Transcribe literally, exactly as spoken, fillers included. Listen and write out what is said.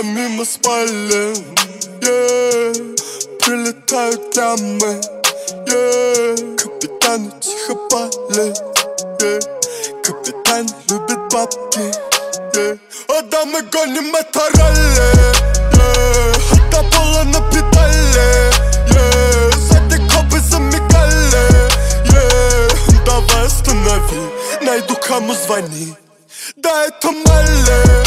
мимо спален, yeah. Прилетают лямы, yeah. Капитаны тихо палят, yeah. Капитан любит бабки, yeah. А да мы гоним это ралли, yeah. От пола на педали, yeah. Сзади копы замигали, yeah. Давай останови, найду кому звони. Да это Малли.